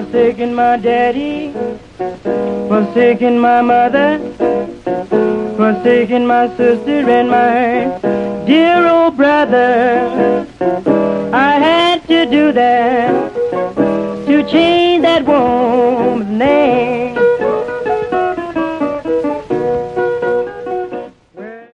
forsaken my daddy, forsaken my mother, forsaken my sister and my dear old brother. I had to do that to change that woman